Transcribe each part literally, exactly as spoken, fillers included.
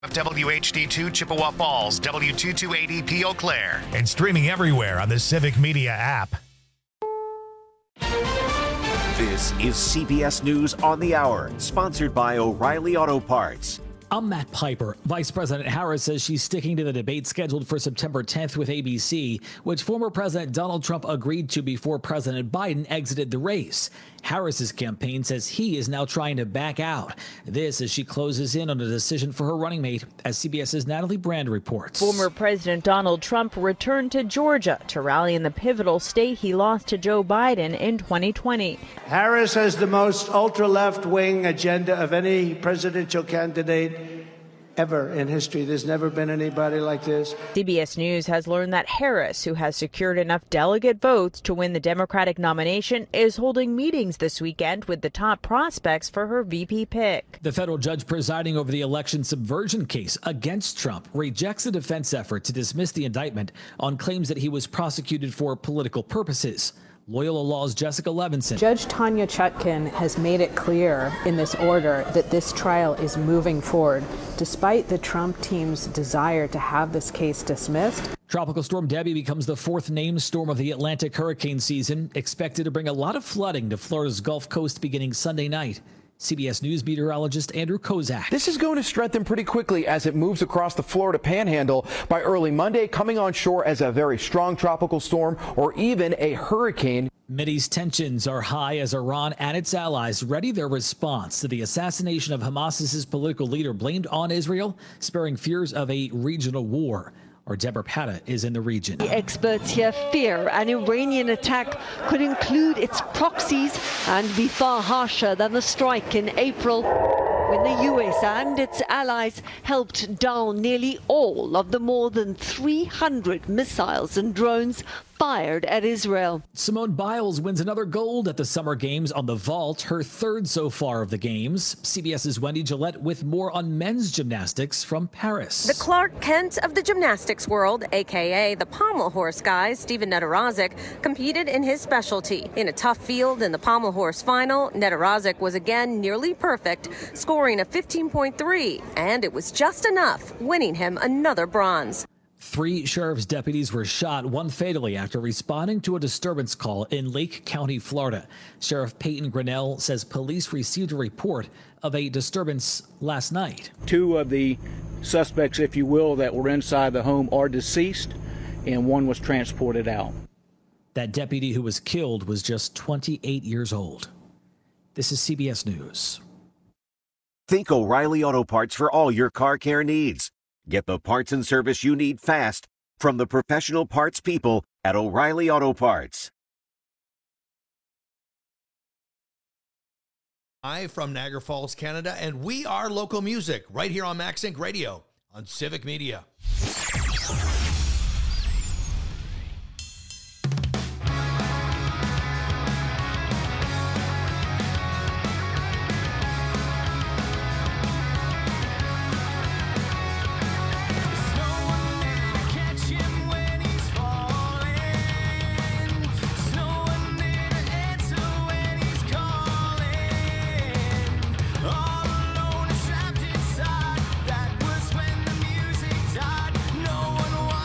W H D two Chippewa Falls, W two two eight E P Eau Claire, and streaming everywhere on the Civic Media app. This is C B S News on the Hour, sponsored by O'Reilly Auto Parts. I'm Matt Piper. Vice President Harris says she's sticking to the debate scheduled for September tenth with A B C, which former President Donald Trump agreed to before President Biden exited the race. Harris's campaign says he is now trying to back out. This as she closes in on a decision for her running mate, as CBS's Natalie Brand reports. Former President Donald Trump returned to Georgia to rally in the pivotal state he lost to Joe Biden in twenty twenty. Harris has the most ultra-left-wing agenda of any presidential candidate ever in history. There's never been anybody like this. C B S News has learned that Harris, who has secured enough delegate votes to win the Democratic nomination, is holding meetings this weekend with the top prospects for her V P pick. The federal judge presiding over the election subversion case against Trump rejects a defense effort to dismiss the indictment on claims that he was prosecuted for political purposes. Loyola Law's Jessica Levinson. Judge Tanya Chutkan has made it clear in this order that this trial is moving forward, despite the Trump team's desire to have this case dismissed. Tropical Storm Debbie becomes the fourth named storm of the Atlantic hurricane season, expected to bring a lot of flooding to Florida's Gulf Coast beginning Sunday night. C B S News meteorologist Andrew Kozak. This is going to strengthen pretty quickly as it moves across the Florida panhandle by early Monday, coming on shore as a very strong tropical storm or even a hurricane. Mideast tensions are high as Iran and its allies ready their response to the assassination of Hamas's political leader blamed on Israel, spurring fears of a regional war. Our Deborah Patta is in the region. The experts here fear an Iranian attack could include its proxies and be far harsher than the strike in April, when the U S and its allies helped down nearly all of the more than three hundred missiles and drones fired at Israel. Simone Biles wins another gold at the Summer Games on the vault, her third so far of the Games. CBS's Wendy Gillette with more on men's gymnastics from Paris. The Clark Kent of the gymnastics world, a k a the pommel horse guy, Steven Nedoroscik, competed in his specialty. In a tough field in the pommel horse final, Nedoroscik was again nearly perfect, scoring a fifteen point three, and it was just enough, winning him another bronze. Three sheriff's deputies were shot, one fatally, after responding to a disturbance call in Lake County, Florida. Sheriff Peyton Grinnell says police received a report of a disturbance last night. Two of the suspects, if you will, that were inside the home are deceased, and one was transported out. That deputy who was killed was just twenty-eight years old. This is C B S News. Think O'Reilly Auto Parts for all your car care needs. Get the parts and service you need fast from the professional parts people at O'Reilly Auto Parts. Hi from Niagara Falls, Canada, and we are local music right here on MaxSync Radio on Civic Media. All alone and trapped inside, that was when the music died. No one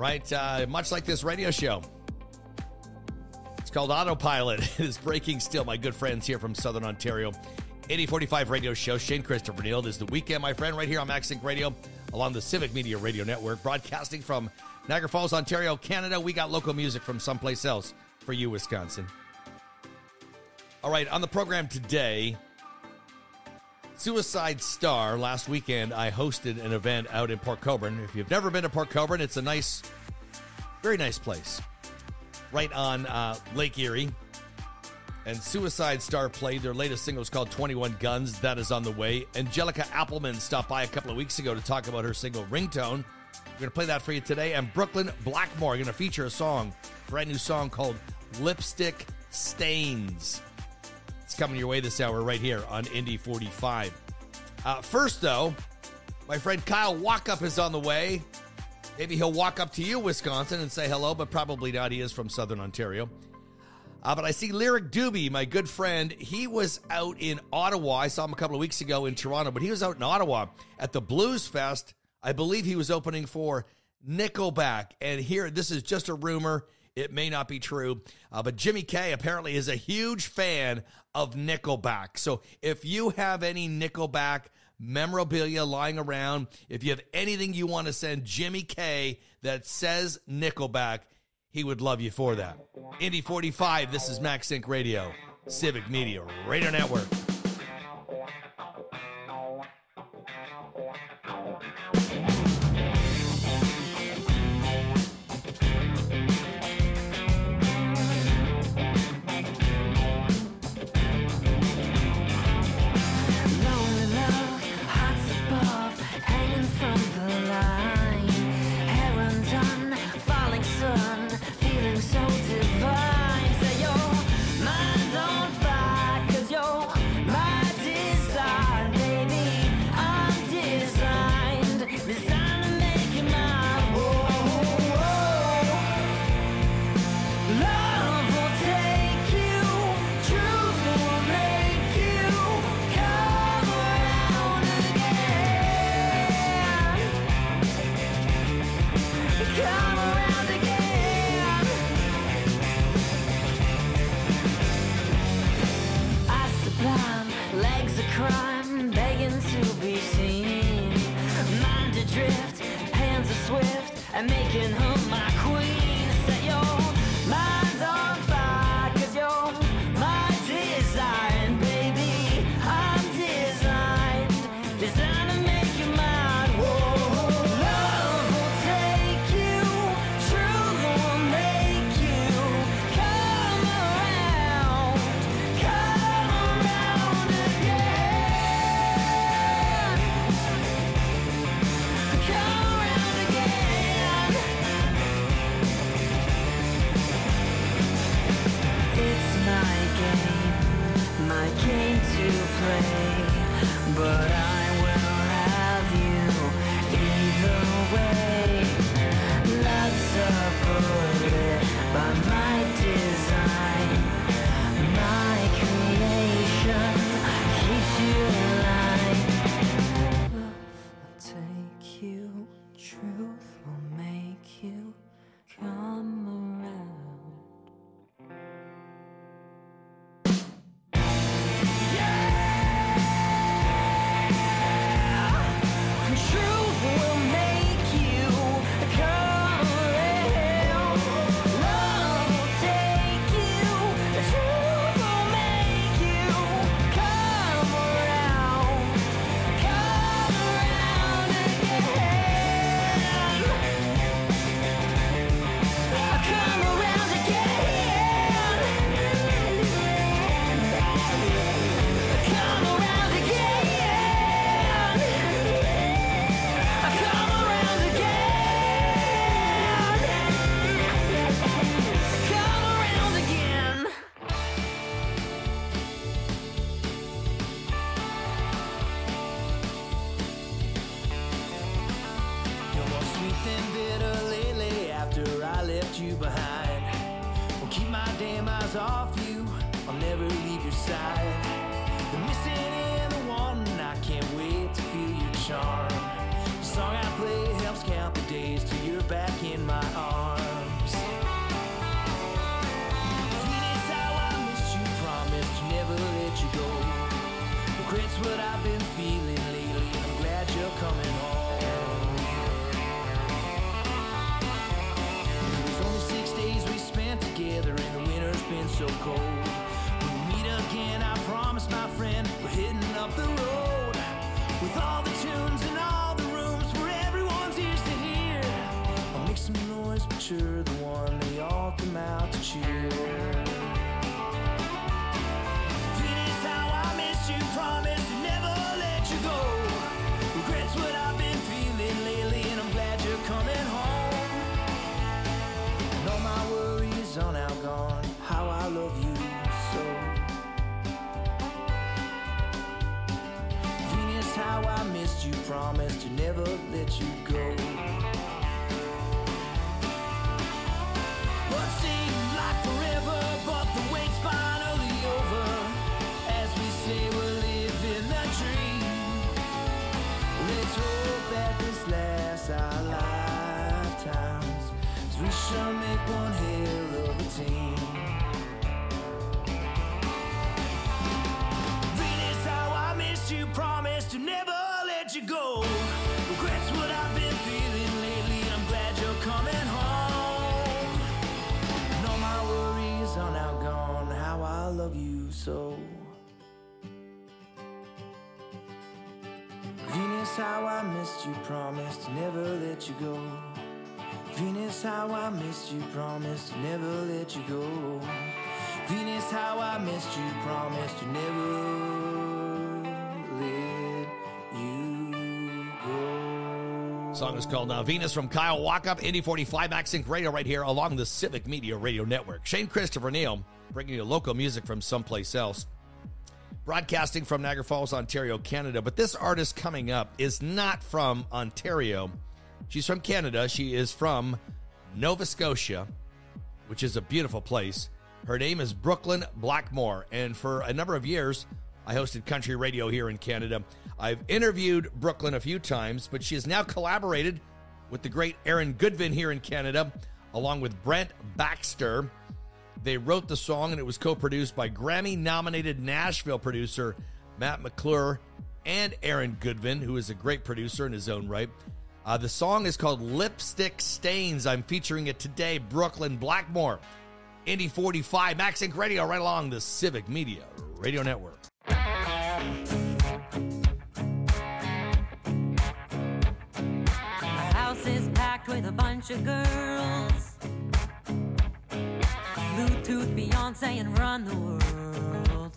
right? Uh, much like this radio show. It's called Autopilot. It is breaking still. My good friends here from Southern Ontario. eighty forty-five radio show. Shane Christopher Neal. It is the weekend, my friend, right here on MaxSync Radio along the Civic Media Radio Network. Broadcasting from Niagara Falls, Ontario, Canada. We got local music from someplace else for you, Wisconsin. All right, on the program today, Suicide Star. Last weekend, I hosted an event out in Port Colborne. If you've never been to Port Colborne, it's a nice, very nice place. Right on uh, Lake Erie. And Suicide Star played. Their latest single is called twenty-one Guns. That is on the way. Angelica Appleman stopped by a couple of weeks ago to talk about her single Ringtone. We're going to play that for you today. And Brooklyn Blackmore are going to feature a song, brand new song called Lipstick Stains. It's coming your way this hour right here on Indy forty-five. Uh, first, though, my friend Kyle Walkup is on the way. Maybe he'll walk up to you, Wisconsin, and say hello, but probably not. He is from Southern Ontario. Uh, but I see Lyric Doobie, my good friend. He was out in Ottawa. I saw him a couple of weeks ago in Toronto, but he was out in Ottawa at the Blues Fest. I believe he was opening for Nickelback. And here, this is just a rumor. It may not be true, uh, but Jimmy K apparently is a huge fan of Nickelback. So if you have any Nickelback memorabilia lying around, if you have anything you want to send Jimmy K that says Nickelback, he would love you for that. Indy forty-five, this is MaxSync Radio, Civic Media Radio Network. And making her my queen. Set your mind on fire, cause you're my design, baby. I'm designed, designed to make you mine. Whoa, love will take you, truth will make you come around, come around again. Come around again. It's my game, my game to play, but I will have you either way. Love's a bullet by my design, my creation keeps you alive. Love will take you, truth will make you come around. Truth will make you come around. Love will take you. Truth will make you come around. Come around again. Come around again. Come around again. Come around again. Come around again. You're more sweet than bitter lately after I left you behind. Won't keep my damn eyes off you, I'll never leave your side. The missing and the wanting, I can't wait to feel your charm. The song I play helps count the days till you're back in my arms. promise to never let you go. What seemed like forever, but the wait's finally over. As we say, we're living the dream. Let's hope that this lasts our lifetimes, as we shall make one hell of a team. Venus, how I missed you, promised to never let you go. Regrets what I've been feeling lately, I'm glad you're coming home. And all my worries are now gone, how I love you so. Venus, how I missed you, promised to never let you go. Venus, how I missed you, promised to never let you go. Venus, how I missed you, promised to never let you go. Song is called uh, Venus from Kyle Walkup, Indy forty-five, MaxSync Radio right here along the Civic Media Radio Network. Shane Christopher Neal bringing you local music from someplace else. Broadcasting from Niagara Falls, Ontario, Canada. But this artist coming up is not from Ontario. She's from Canada. She is from Nova Scotia, which is a beautiful place. Her name is Brooklyn Blackmore. And for a number of years, I hosted country radio here in Canada. I've interviewed Brooklyn a few times, but she has now collaborated with the great Aaron Goodvin here in Canada, along with Brent Baxter. They wrote the song, and it was co-produced by Grammy-nominated Nashville producer Matt McClure and Aaron Goodvin, who is a great producer in his own right. Uh, the song is called Lipstick Stains. I'm featuring it today, Brooklyn Blackmore, Indy forty-five, MaxSync Radio, right along the Civic Media Radio Network. My house is packed with a bunch of girls. Bluetooth, Beyonce, and run the world.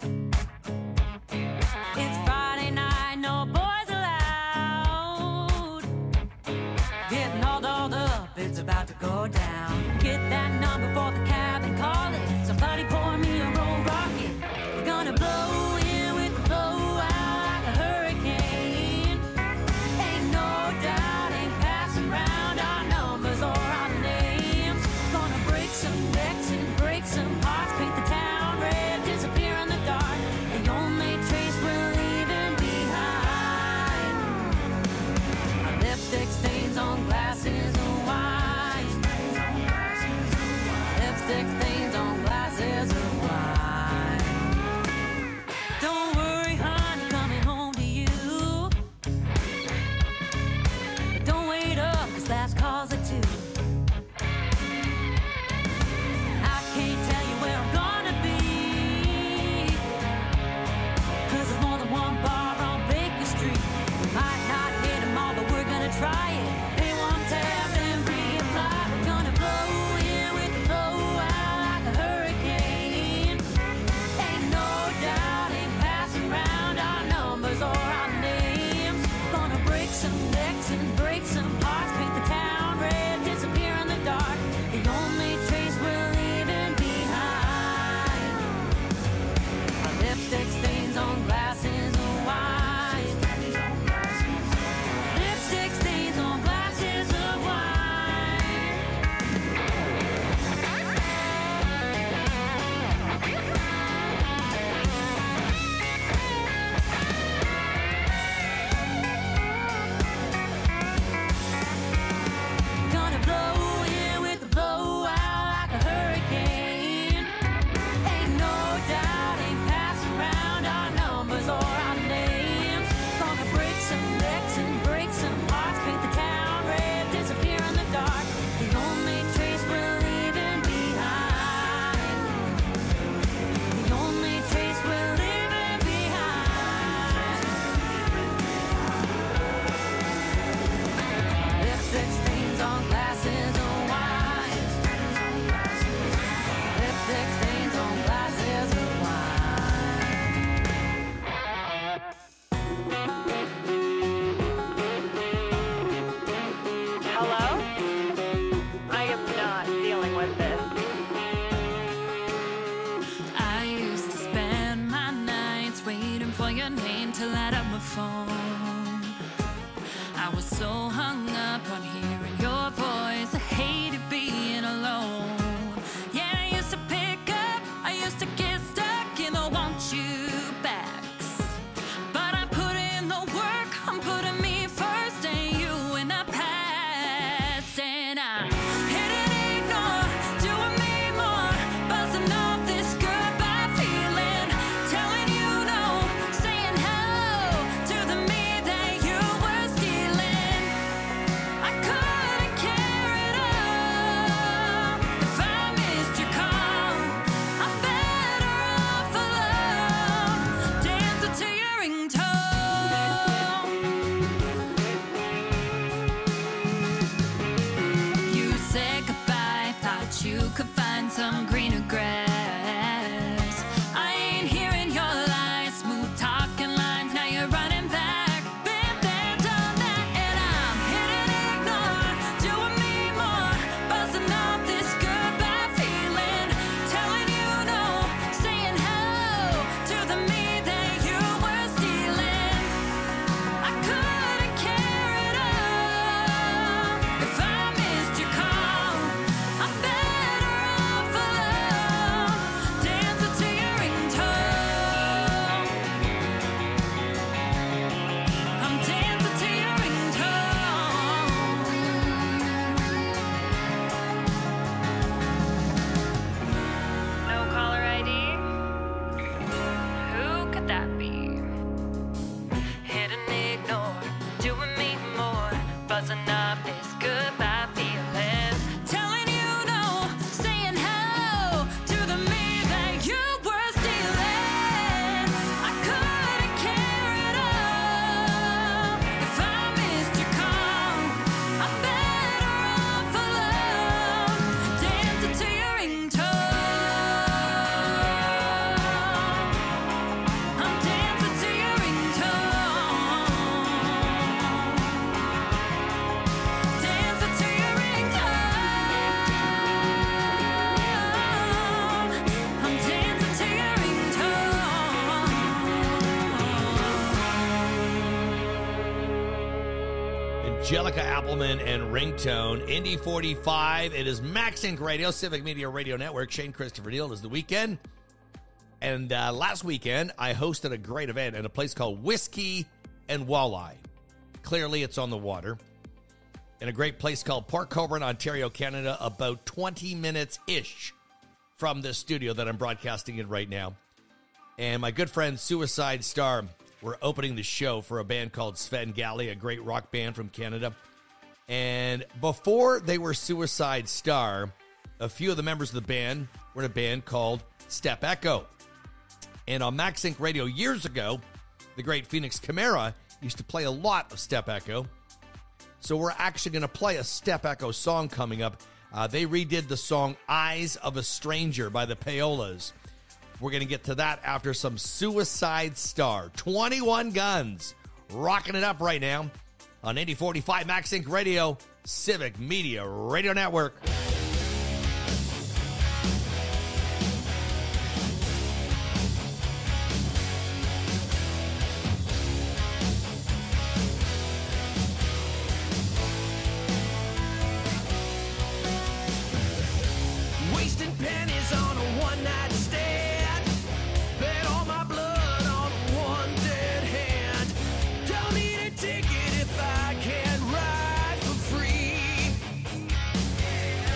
It's Friday night, no boys allowed. Getting all dolled up, it's about to go down. Get that number for the cab and call it. Somebody pour me a roll rocket. We're gonna blow in with the blow out like a hurricane. Ain't no doubt, ain't passing round our numbers or our names. Gonna break some necks and break some hearts, paint the town red, disappear in the dark. The only trace we're leaving behind are lipstick stains on glasses of wine. Lipstick stains on glasses of wine. Don't worry, honey, coming home to you. But don't wait up, 'cause last call's at two. I can't tell you where I'm gonna be, 'cause there's more than one bar on Baker Street. We might not hit them all, but we're gonna try it. Pay one tab and reapply. We're gonna blow in with the blow out like a hurricane. Ain't no doubt, ain't passing round our numbers or our names. Gonna break some necks and break some hearts, paint the town red, disappear in the dark. The only trace we're leaving behind are lipstick stains on glasses of wine. Lipstick stains on glasses of wine. I was so hung up on hearing your voice. I hated being alone. Yeah, I used to pick up, I used to get stuck in the want you backs. But I put in the work, I'm putting me first and you in the past. And I hit and ignore, doing me more, buzzing off this goodbye feeling, telling you no, saying hello to the me that you were stealing. I couldn't care at all if I missed your call. I'm better off alone, dancing to your ringtone. You said goodbye, thought you could find some greener grass. I ain't hearing your lies, smooth talking lines, now you're running back. Been there, done that, and I'm hitting ignore, doing me more, buzzing off this goodbye feeling, telling you no, saying hello to the me that you were stealing. I couldn't care at all if I missed your call. I'm better off alone, dancing to your ringtone. I'm dancing to your ringtone. No caller I D? Who could that be? Hit and ignore, doing me more, buzzing up this goodbye feeling, telling you no, saying hello to the me that you were stealing. I couldn't care at all if I missed your call. I'm better off alone, dancing to your ringtone. I'm dancing to your ringtone. Dancing to your ringtone. I'm dancing to your ringtone. Angelica Appleman and Ringtone. Indy forty-five. It is Max Inc Radio, Civic Media Radio Network. Shane Christopher Neal is the weekend. And uh, last weekend, I hosted a great event at a place called Whiskey and Walleye. Clearly, it's on the water. In a great place called Port Colborne, Ontario, Canada, about twenty minutes-ish from the studio that I'm broadcasting in right now. And my good friend Suicide Star were opening the show for a band called Sven Galley, a great rock band from Canada. And before they were Suicide Star, a few of the members of the band were in a band called Step Echo. And on Max Inc Radio years ago, the great Phoenix Chimera used to play a lot of Step Echo. So we're actually going to play a Step Echo song coming up. Uh, they redid the song Eyes of a Stranger by the Payolas. We're going to get to that after some Suicide Star. twenty-one Guns, rocking it up right now on eighty forty-five Max Inc Radio, Civic Media Radio Network. Wasting pennies on a one-night stand. Bet all my blood on one dead hand. Don't need a ticket if I can ride for free.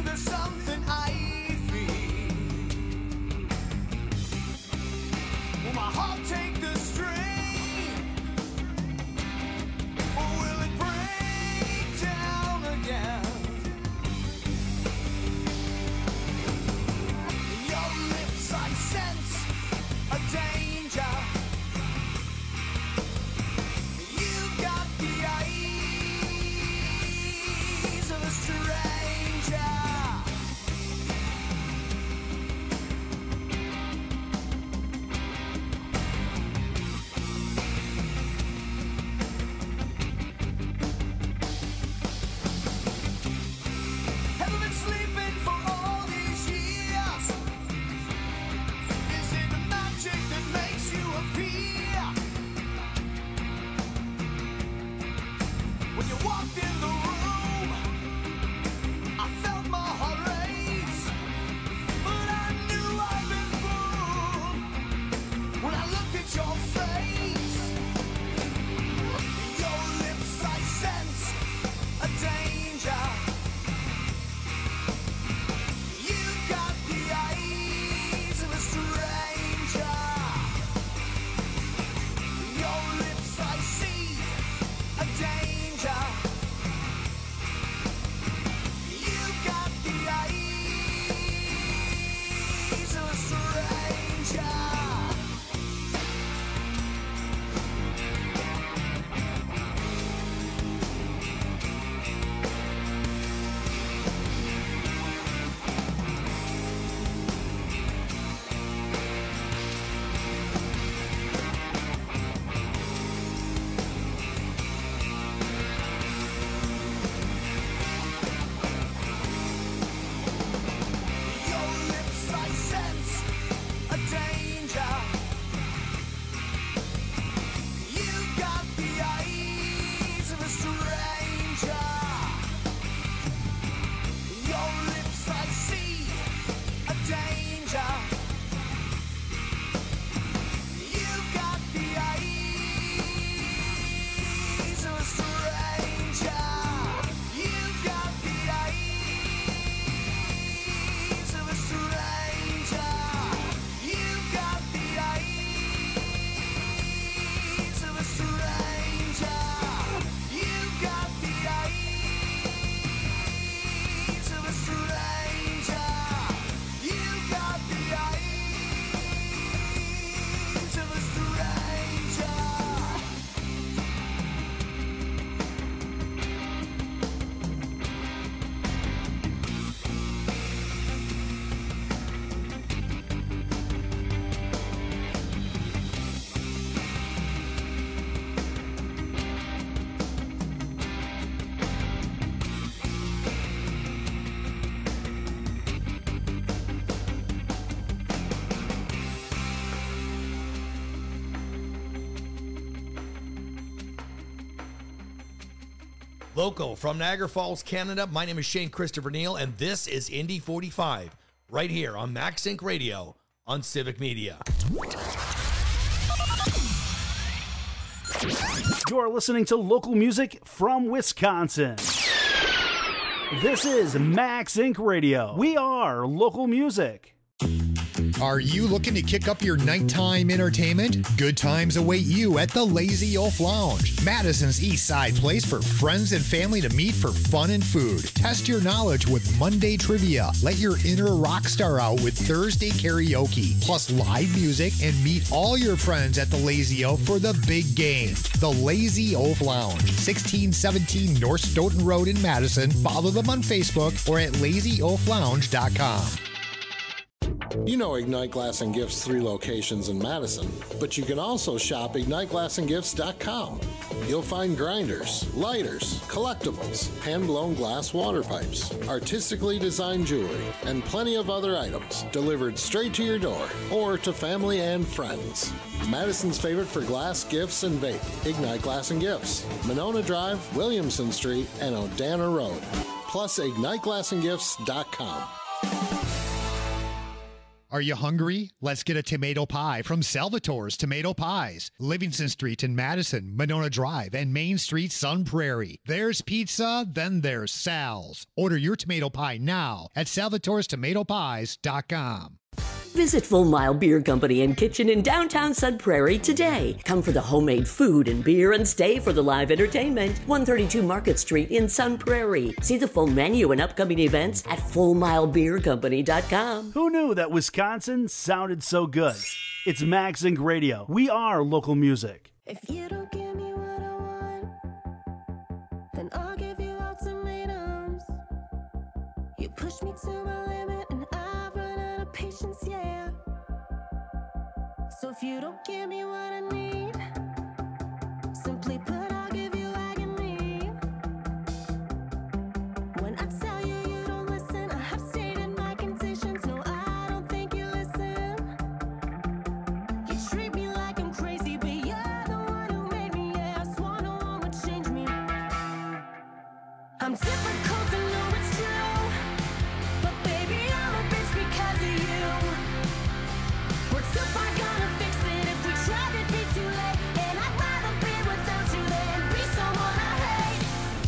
there's something I feel. Will my heart take the strain? Or will it break down again? In your lips I sense a danger. You've got the eyes of a stranger. Haven't been sleeping for all these years. Is it the magic that makes you appear? When you walked in the room, I felt my heart race, but I knew I'd been fooled when I looked at your face. In your lips I sense a danger. You've got the eyes of a stranger. In your lips I see a danger. You've got the eyes of a stranger. Your lips I sense a danger. You've got the eyes of a stranger. Your lips I see a danger. You've got the eyes of a stranger. You've got the eyes of a stranger. You've got the eyes of a stranger. You've got the eyes of a stranger. You've got the eyes of a stranger. Local from Niagara Falls, Canada. My name is Shane Christopher Neal, and this is Indy forty-five, right here on Max Inc Radio on Civic Media. You're listening to local music from Wisconsin. This is Max Inc Radio. We are local music. Are you looking to kick up your nighttime entertainment? Good times await you at the Lazy Oaf Lounge, Madison's East Side place for friends and family to meet for fun and food. Test your knowledge with Monday trivia. Let your inner rock star out with Thursday karaoke, plus live music, and meet all your friends at the Lazy Oaf for the big game. The Lazy Oaf Lounge, sixteen seventeen North Stoughton Road in Madison. Follow them on Facebook or at lazy oaf lounge dot com. You know Ignite Glass and Gifts' three locations in Madison, but you can also shop ignite glass and gifts dot com. You'll find grinders, lighters, collectibles, hand-blown glass water pipes, artistically designed jewelry, and plenty of other items delivered straight to your door or to family and friends. Madison's favorite for glass, gifts, and vape, Ignite Glass and Gifts, Monona Drive, Williamson Street, and Odana Road. Plus ignite glass and gifts dot com. Are you hungry? Let's get a tomato pie from Salvatore's Tomato Pies. Livingston Street in Madison, Monona Drive, and Main Street, Sun Prairie. There's pizza, then there's Sal's. Order your tomato pie now at salvatores tomato pies dot com. Visit Full Mile Beer Company and Kitchen in downtown Sun Prairie today. Come for the homemade food and beer and stay for the live entertainment. one thirty-two Market Street in Sun Prairie. See the full menu and upcoming events at full mile beer company dot com. Who knew that Wisconsin sounded so good? It's Max Inc Radio. We are local music. If you don't give me what I want, then I'll give you ultimatums. You push me to my limit and I've run out of patience, yeah. So if you don't give me what I need, simply put, I'll give you agony. When I tell you you don't listen, I have stated my conditions. No, I don't think you listen. You treat me like I'm crazy, but you're the one who made me. Yeah, I swore no one would change me. I'm difficult to know it's true, but baby, I'm a bitch because of you. We're too far gonna fix it if we tried, it'd be too late. And I'd rather be without you than be someone I hate.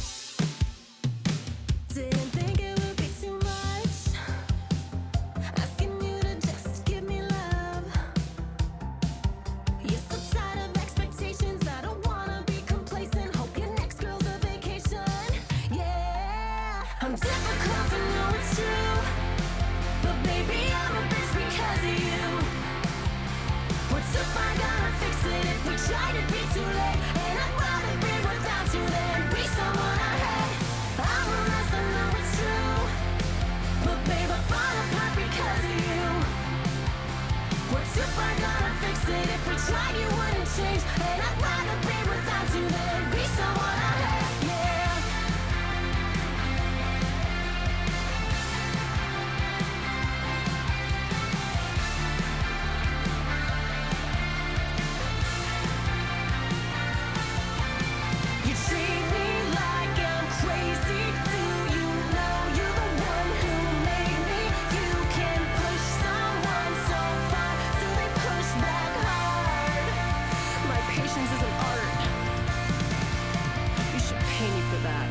Didn't think it would be too much, asking you to just give me love. You're so tired of expectations, I don't wanna be complacent. Hope your next girl's a vacation. Yeah, I'm difficult to know it's true, but baby, I'm a bitch because of you. We're too far gonna fix it if we tried, it'd be too late. And I'd rather be without you than be someone I hate. I'm a mess, I know it's true, but babe, I fall apart because of you. We're too far gonna fix it if we tried, you wouldn't change. And I'd rather be without you than be someone I hate, yeah. You treat me like I'm crazy. Do you know you're the one who made me? You can push someone so far till they push back hard. My patience is an art. You should pay me for that.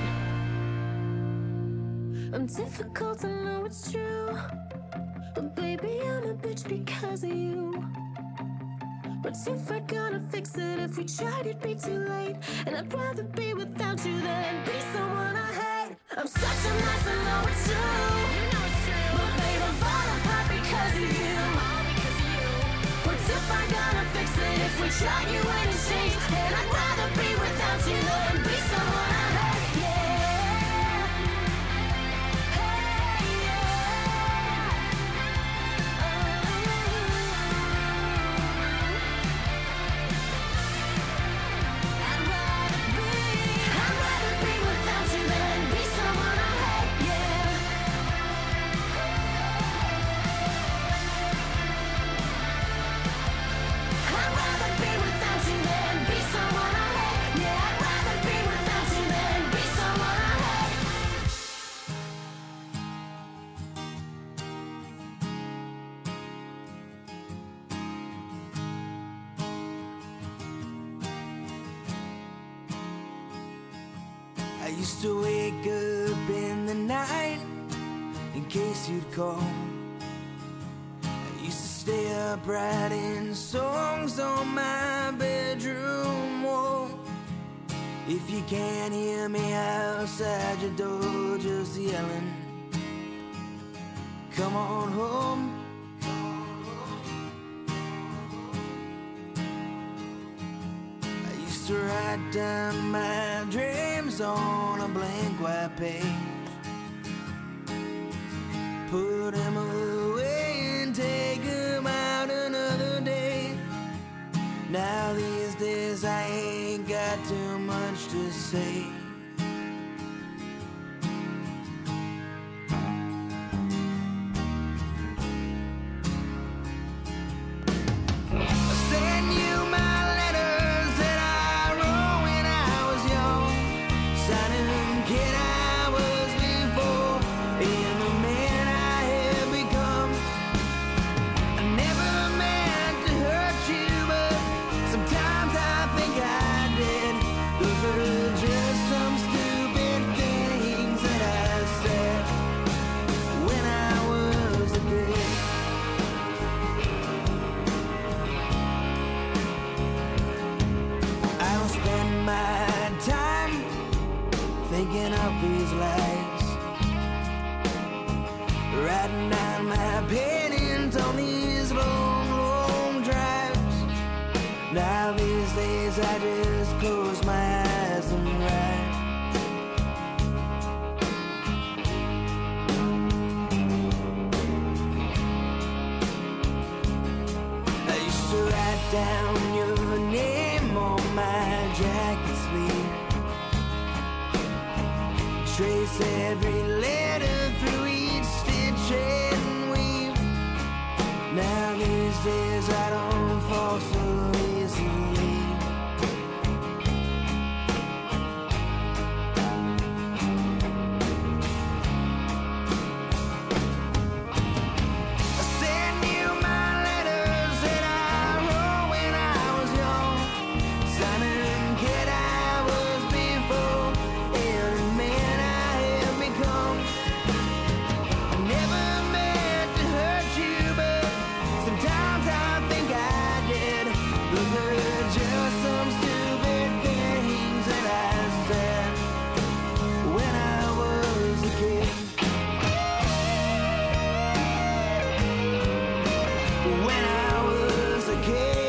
I'm difficult to know it's true, but baby, I'm a bitch because of you. But if we're gonna fix it, if we tried, it'd be too late. And I'd rather be without you than be someone I hate. I'm such a mess, I know it's true. You know it's true. But babe, I'm falling apart because of you. All because of you. But if we're gonna fix it, if we tried, you wouldn't change. And I'd rather be without you than be someone I hate. Yeah. Hey, yeah. I'd rather be without you than be someone I hate, yeah. I'd rather be without you than be someone I hate, yeah. I'd rather be without you than be someone I hate. I used to wake up in the night in case you'd call. I used to stay up writing songs on my bedroom wall. If you can't hear me outside your door, just yelling, come on home. I used to write down my dreams on a blank white page, put them away and take them out another day. Now these days I ain't got too much to say. I send you my letters that I wrote when I was young, signing the kid I was before and the man I have become. writing down my opinions on these long, long drives. Now these days I just close my eyes and write. I used to write down your name on my jacket sleeve, trace every letter through each stitch and weave. Now these days I don't fall so easily. I send you my letters that I wrote when I was young, signing kid I was before, every man I have become. I never meant to hurt you, but sometimes I think I did. Those were just some stupid things that I said when I was a kid. When I was a kid.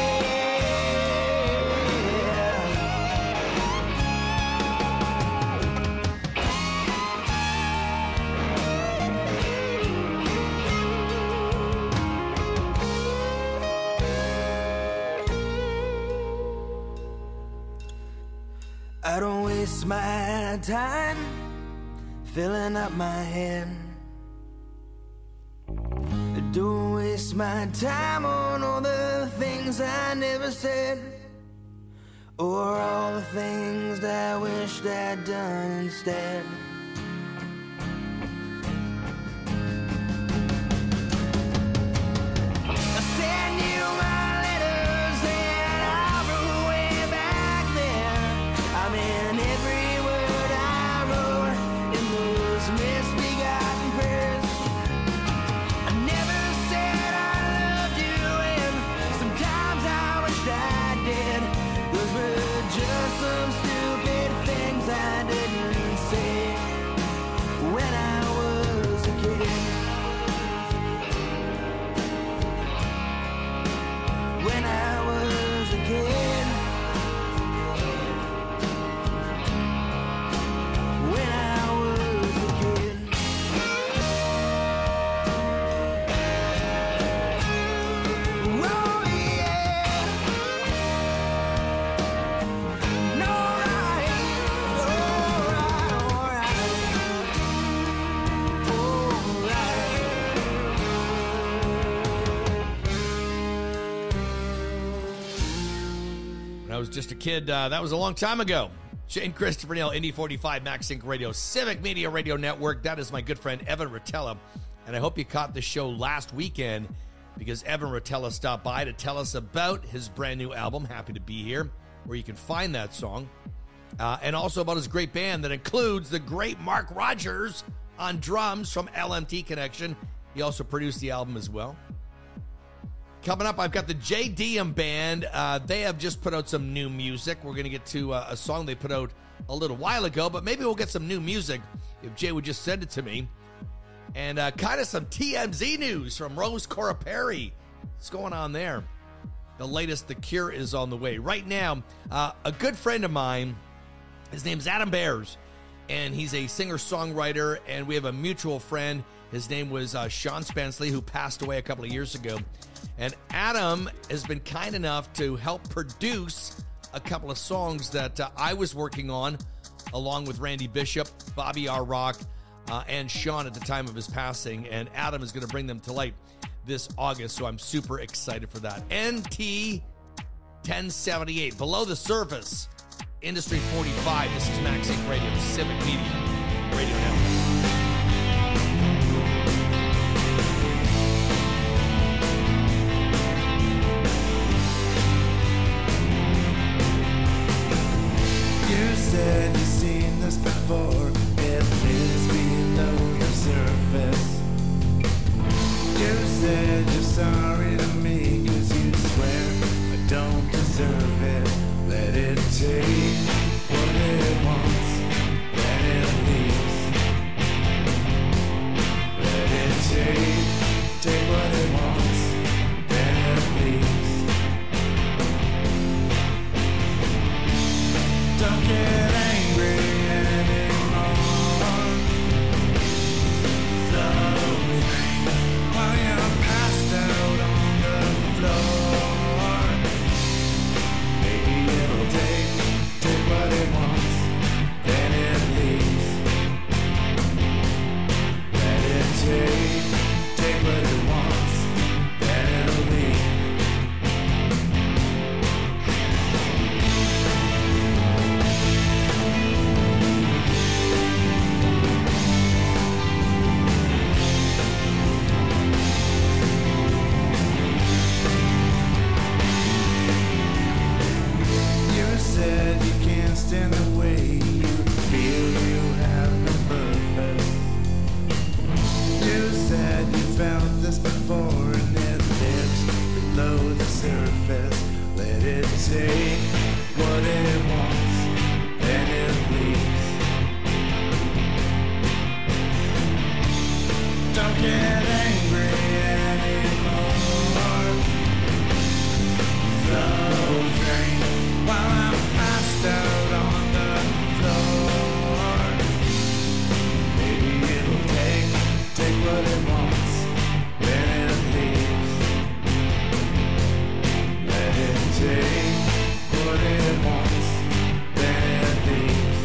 I don't waste my time filling up my head. I don't waste my time on all the things I never said, or all the things that I wished I'd done instead. I send you my letters and I wrote way back there. I mean every word I wrote in those misbegotten prayers. I never said I loved you, and sometimes I wished I did. Those were just some stupid things I didn't say when I was a kid. When I was a kid. When I was a kid. Oh yeah. No right. Alright, When I was just a kid, uh, that was a long time ago. Shane Christopher Neal, Indy forty-five, Max Inc Radio, Civic Media Radio Network. That is my good friend Evan Rotella. And I hope you caught the show last weekend because Evan Rotella stopped by to tell us about his brand new album, Happy to Be Here, where you can find that song. Uh, and also about his great band that includes the great Mark Rogers on drums from L M T Connection. He also produced the album as well. Coming up, I've got the J D M Band. Uh, they have just put out some new music. We're going to get to uh, a song they put out a little while ago, but maybe we'll get some new music if Jay would just send it to me. And uh, kind of some T M Z news from Rose Coraperi. What's going on there? The latest, The Cure, is on the way. Right now, uh, a good friend of mine, his name's Adam Bears, and he's a singer-songwriter, and we have a mutual friend. His name was uh, Sean Spenceley, who passed away a couple of years ago. And Adam has been kind enough to help produce a couple of songs that uh, I was working on, along with Randy Bishop, Bobby R. Rock, uh, and Sean at the time of his passing. And Adam is going to bring them to light this August, so I'm super excited for that. N T ten seventy-eight, Below the Surface, Industry forty-five. This is Max Inc Radio, Civic Media Radio Network. You said you've seen this before. It lives below your surface. You said you're sorry to me, cause you swear I don't deserve it. Let it take what it wants, let it leave. felt this before, and it lives below the surface. Let it take what it wants, then it leaves. Don't get angry anymore. So drink while I'm passed out on the floor. Maybe it'll take, take what it wants, then it leaves. Let it take what it wants, then it leaves.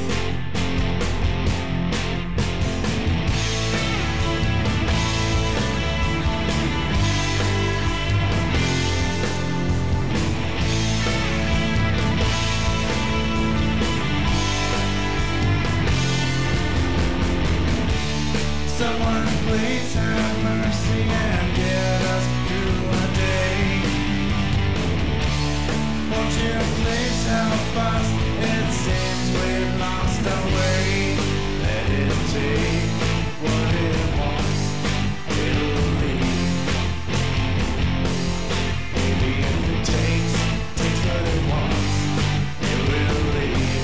Someone please have mercy and get us through a day. Won't you please help us? It seems we've lost our way. Let it take what it wants, it'll leave. Maybe if it takes, takes what it wants, it will leave.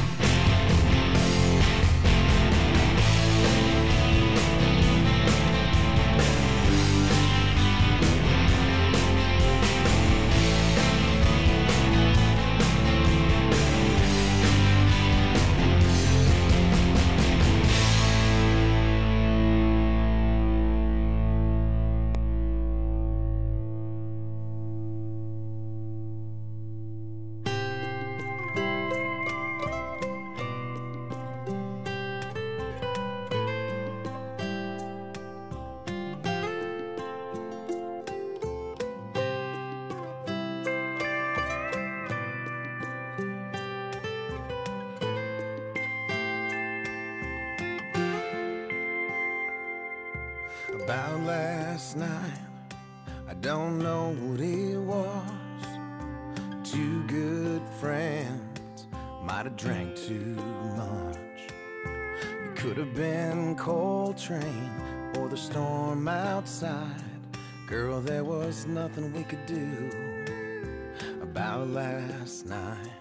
About last night, I don't know what it was. Two good friends might have drank too much. It could have been Coltrane or the storm outside. Girl, there was nothing we could do about last night.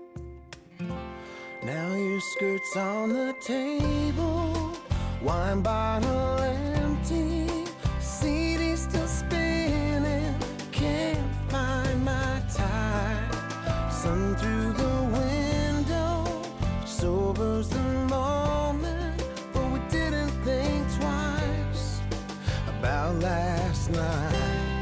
Now your skirt's on the table, wine bottle empty, C D still spinning, can't find my tie. Sun through the window, sobers the moment, but we didn't think twice about last night.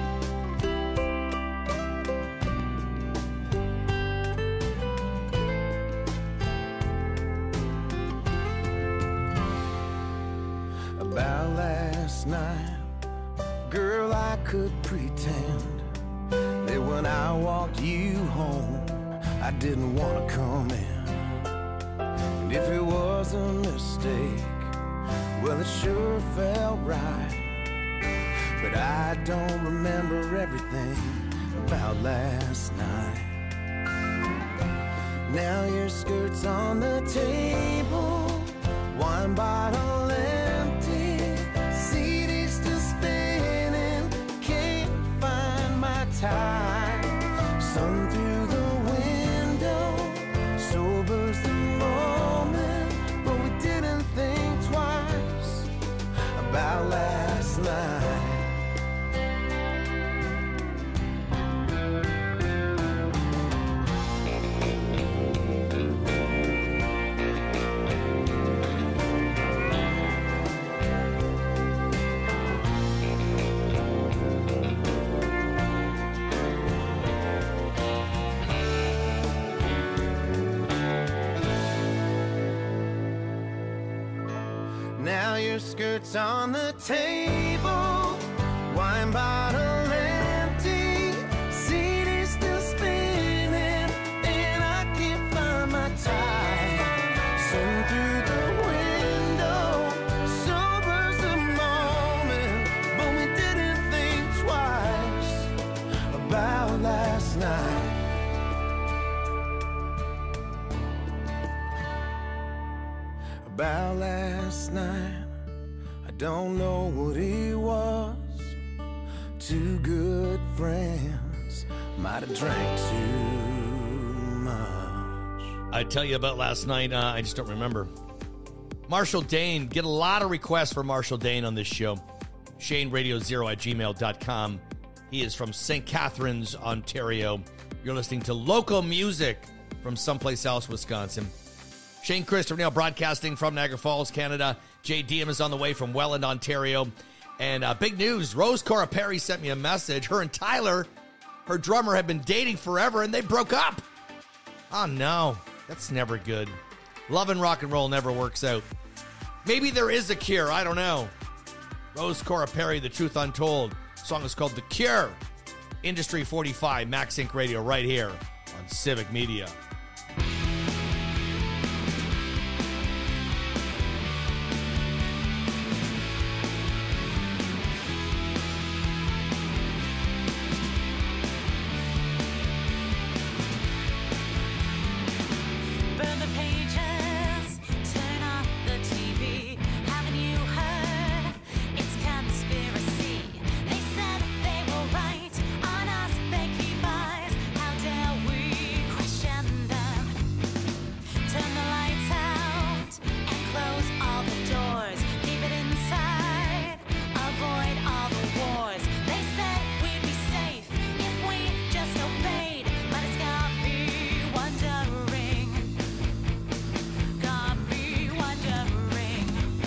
About last night, girl, I could pretend that when I walked you home, I didn't want to come in. And if it was a mistake, well, it sure felt right. But I don't remember everything about last night. Now your skirt's on the table, wine bottle empty, C D still spinning, can't find my tie. Sun through the window, sobers the moment, but we didn't think twice about last night. Now your skirt's on the table, wine bottle empty, C D still spinning, and I can't find my tie. Sun through the window, sobers the moment, but we didn't think twice about last night. About last night, I don't know what it was. Two good friends might have drank too much. I tell you about last night, uh, I just don't remember. Marshall Dane, get a lot of requests for Marshall Dane on this show. Shane Radio Zero at gmail dot com. He is from Saint Catharines, Ontario. You're listening to local music from someplace else, Wisconsin. Shane Christopher Neal broadcasting from Niagara Falls, Canada. Jay Diem is on the way from Welland, Ontario. And uh, big news, Rose Cora Perry sent me a message. Her and Tyler, her drummer, have been dating forever, and they broke up. Oh, no. That's never good. Love and rock and roll never works out. Maybe there is a cure. I don't know. Rose Cora Perry, The Truth Untold. The song is called The Cure. Industry forty-five, Max Inc Radio, right here on Civic Media. Burn the pages, turn off the T V. Haven't you heard? It's conspiracy. They said they were right on us. They keep eyes. How dare we question them? Turn the lights out and close all the doors. Keep it inside. Avoid all the wars. They said we'd be safe if we just obeyed, but it's got me wondering. Got me wondering.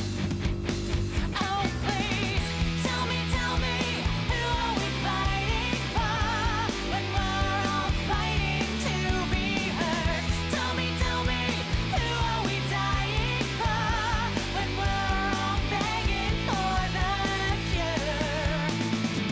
Oh, please, tell me, tell me, who are we fighting for when we're all fighting to be heard? Tell me, tell me, who are we dying for when we're all begging for the cure?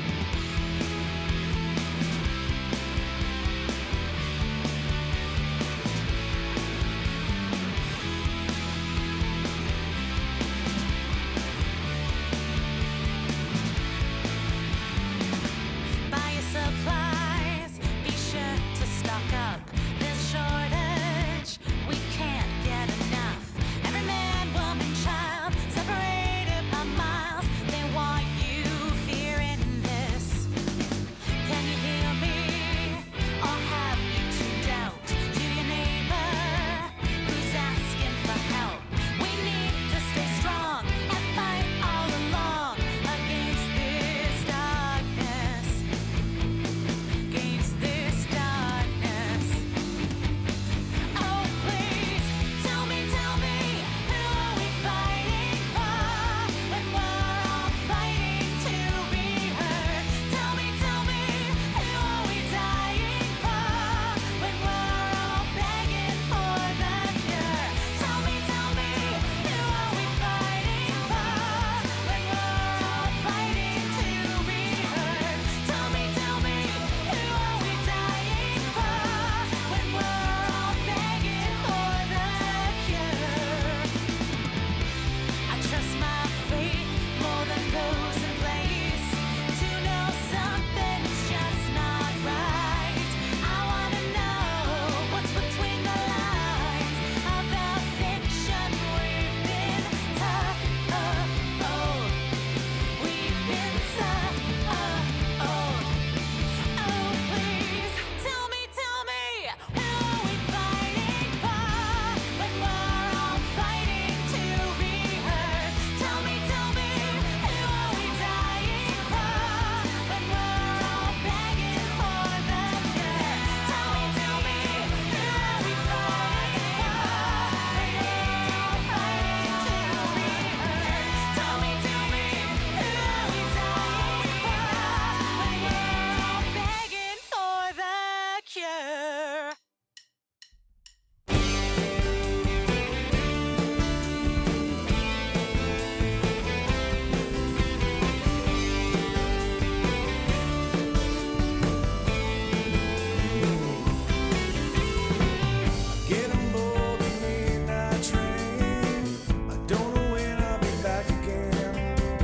Buy your supplies, be sure to stock up. There's shortage, we can't get enough. Every man, woman, child, separated by miles. They want you fearing this. Can you hear me? Or have you tuned out to your neighbor who's asking for help? We need to stay strong and fight all along against this darkness. Against this darkness. Oh, please, tell me, tell me, who are we fighting for when we're all fighting to be heard? Tell me, tell me, who are we dying for when we're all begging for the cure? Tell me, tell me, who are we fighting for when we're all fighting to be heard? Tell me, tell me, who are we dying for when we're all begging for the cure? I trust my faith more than those in place to know something's just not right. I wanna know what's between the lines of the fiction we've been told. We've been told. Oh, please, tell me, tell me, who are we fighting for when we're all fighting to be heard? Tell me, tell me, who are we dying for when we're all begging for the cure? Tell me, tell me, who are we fighting for when we're all fighting to be heard? Tell me, tell me, who are we dying for when we're all begging for the cure? Get on board the midnight train. I don't know when I'll be back again.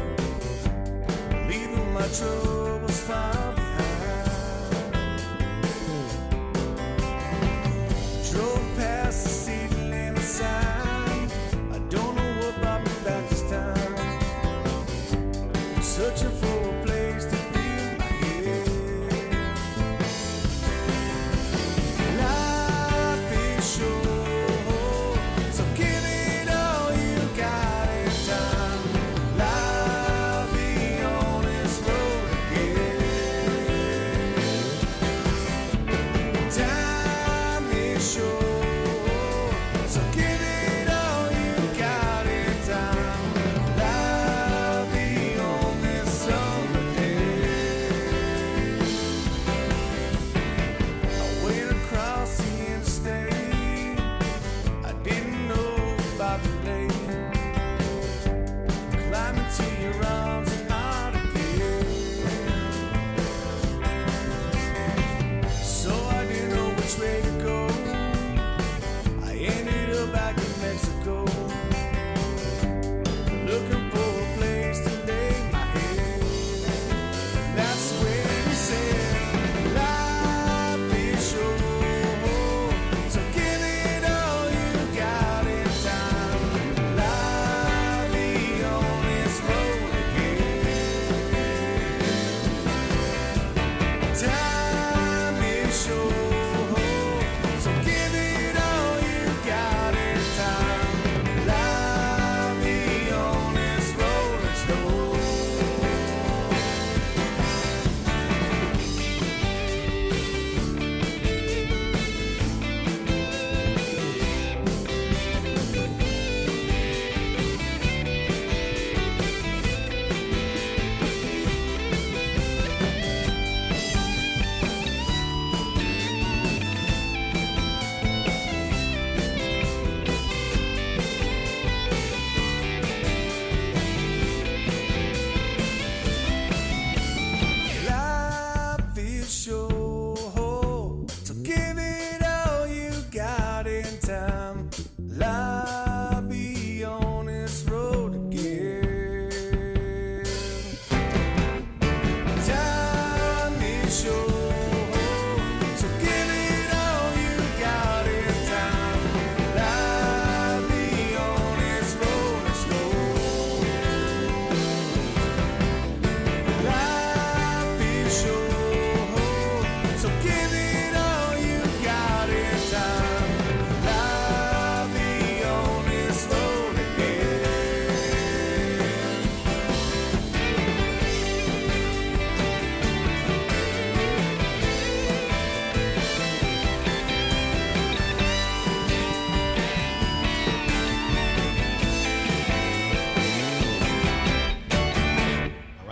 Leaving my troubles far behind. Drove past the city limit sign. I don't know what brought me back this time. Searching for a place to feel my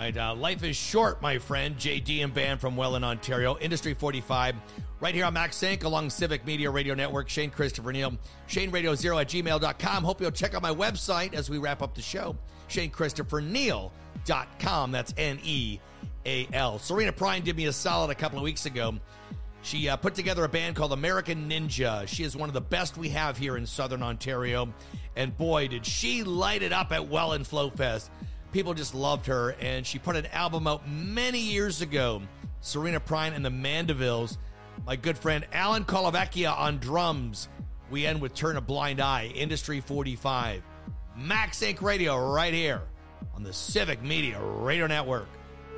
Right, uh, life is short, my friend. J D and Band from Welland, Ontario. Industry forty-five. Right here on Max Inc along Civic Media Radio Network. Shane Christopher Neal. Shane Radio Zero at gmail dot com. Hope you'll check out my website as we wrap up the show. Shane Christopher Neal dot com. That's N E A L. Serena Prine did me a solid a couple of weeks ago. She uh, put together a band called American Ninja. She is one of the best we have here in Southern Ontario. And boy, did she light it up at Welland Flow Fest. People just loved her, and she put an album out many years ago. Serena Prine and the Mandevilles. My good friend Alan Kolovecchia on drums. We end with Turn a Blind Eye, Industry forty-five. Max Inc Radio right here on the Civic Media Radio Network.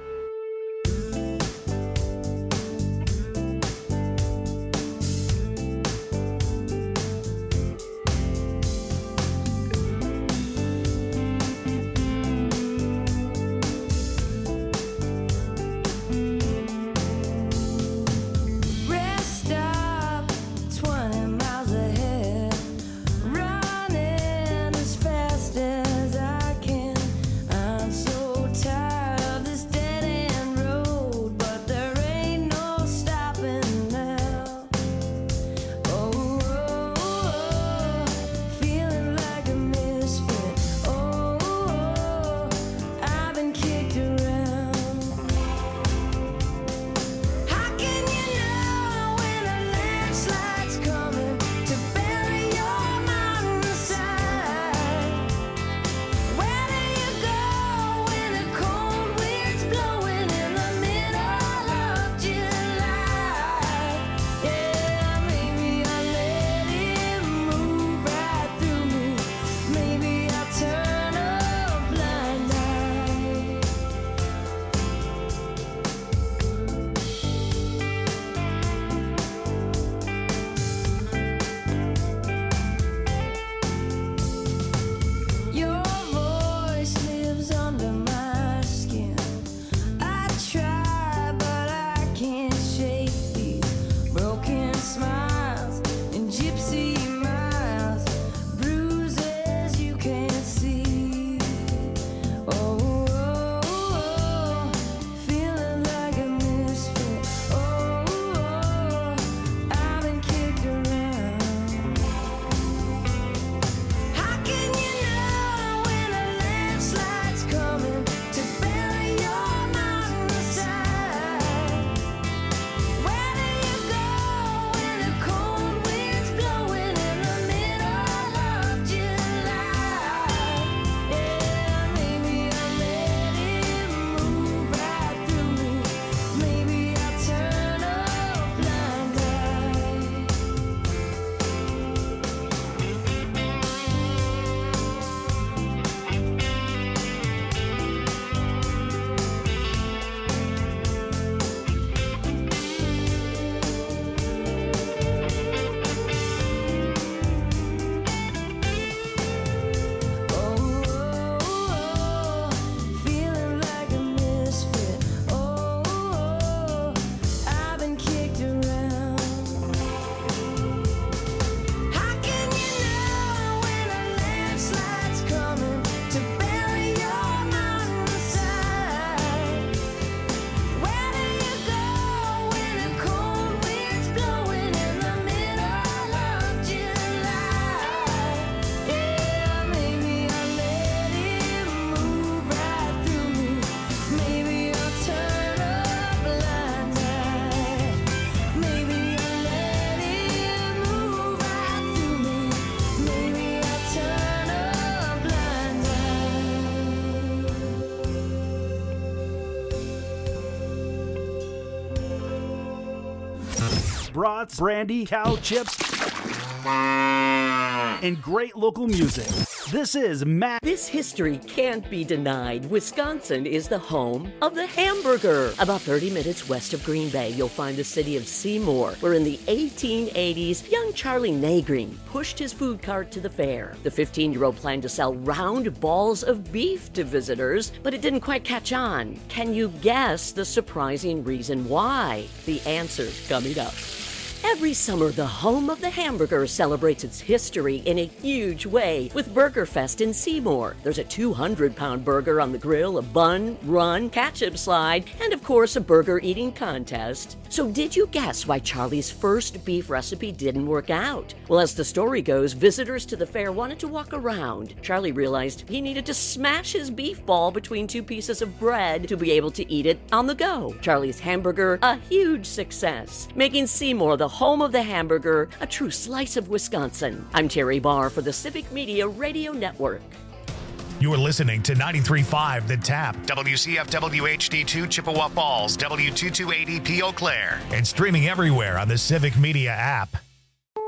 Rest up twenty miles ahead, running as fast as I can. I'm so tired of this dead end road, but there ain't no stopping now. Oh, oh, oh, feeling like a misfit. Oh, oh, I've been kicked around. How can you know when a landslide's coming to bury your mountainside? Where do you go when a cold wind's blowing in the middle of July? Yeah, maybe I'll let it move right through me. Maybe I'll turn a blind eye. Your voice lives under my skin. I try, but I can't shake these broken smiles and gypsy miles, bruises you can't see. Oh, oh, oh, feeling like a misfit. Oh, oh, I've been kicked around. How can you know when a landslide's coming to bury your mountainside? Where do you go when a cold wind's blowing in the middle of July? Yeah, maybe I'll let it move right through me. Maybe I'll turn a blind eye. Oh, oh, oh, feeling like a misfit. Oh, oh, I've been kicked around. How can you know when a landslide's coming to bury your mountainside? Where do you go when a cold wind's blowing in the middle of July? Yeah, maybe I'll let it move right through me. Maybe I'll turn a blind eye. Maybe I'll let it move right through me. Maybe I'll turn a blind Brats, brandy, cow chips, and great local music. This is Matt. This history can't be denied. Wisconsin is the home of the hamburger. About thirty minutes west of Green Bay, you'll find the city of Seymour, where in the eighteen eighties, young Charlie Nagreen pushed his food cart to the fair. The fifteen-year-old planned to sell round balls of beef to visitors, but it didn't quite catch on. Can you guess the surprising reason why? The answer's coming up. Every summer, the home of the hamburger celebrates its history in a huge way with Burger Fest in Seymour. There's a two hundred pound burger on the grill, a bun, run, ketchup slide, and of course a burger eating contest. So did you guess why Charlie's first beef recipe didn't work out? Well, as the story goes, visitors to the fair wanted to walk around. Charlie realized he needed to smash his beef ball between two pieces of bread to be able to eat it on the go. Charlie's hamburger, a huge success, making Seymour the home of the hamburger, a true slice of Wisconsin. I'm Terry Barr for the Civic Media Radio Network. You're listening to ninety-three point five The Tap, W C F W H D two Chippewa Falls, W two two eighty P Eau Claire, and streaming everywhere on the Civic Media app.